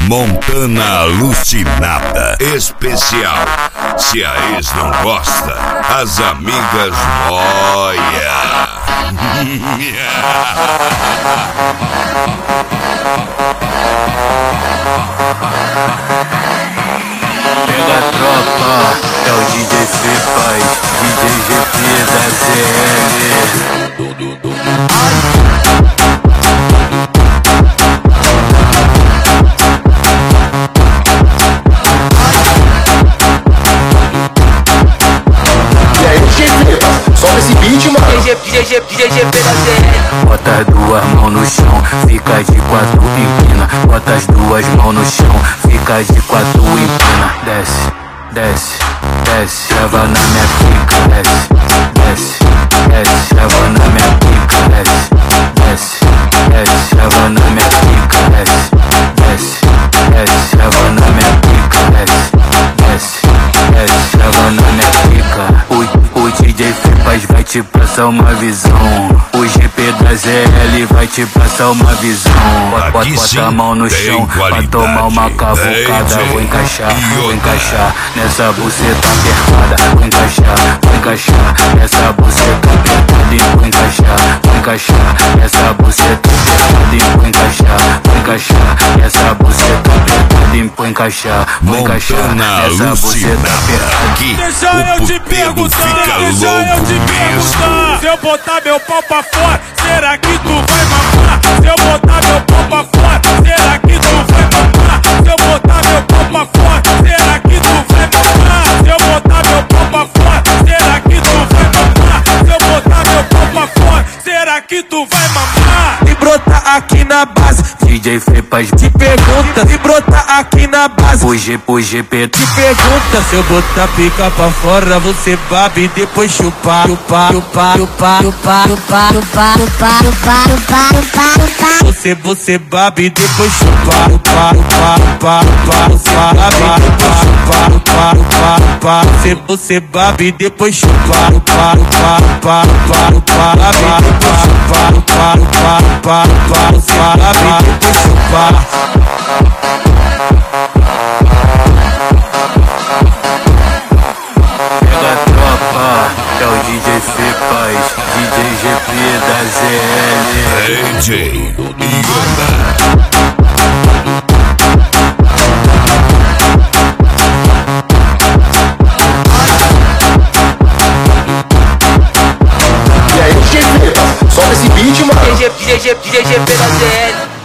Montana Alucinada especial. Se a ex não gosta, as amigas moia. Pega a tropa, é o DJ Fepas, DJ GP da ZL. E aí, DJ Fepas, solta esse beat, mano. DJ GP da ZL. Bota as duas mãos no chão, fica de quatro, empina. Bota as duas mãos no chão, fica de quatro, empina. Desce, desce, desce, leva na minha pica. Desce, desce, desce, leva na minha pica. Desce, desce, desce, leva na minha pica. Desce, desce, desce, leva na minha pica. Desce, desce, desce, leva na minha pica. O DJ Fepas vai te passar uma visão. O GP da ZL vai te passar uma visão. Bota a mão no chão pra tomar uma cavucada. Vou encaixar nessa buceta apertada. Vou encaixar nessa buceta apertada. Vou encaixar nessa buceta apertada. Vou encaixar nessa buceta apertada. Vou encaixar nessa buceta apertada. Deixa eu te perguntar, deixa eu te perguntar. Se eu botar meu pau pra fora, será que tu vai mamar? Se eu botar meu pau pra fora, será que tu vai mamar? Se eu botar meu pau pra fora, será que tu vai mamar? Se eu botar meu pau pra fora, será que tu vai mamar? Se eu botar meu pau pra fora, será que tu vai mamar? E brotar aqui na base, DJ Fepas te pergunta. Se brotar aqui na base, o GP te pergunta. Se eu botar pica pra fora, você babe e depois chupar. Você babe e depois chupar. Você babe e depois chupar. Pega a tropa, é o DJ Fepas, DJ GP da ZL. DJ Iona. E aí, DJ Fepas, solta esse beat, mano. DJ GP da ZL.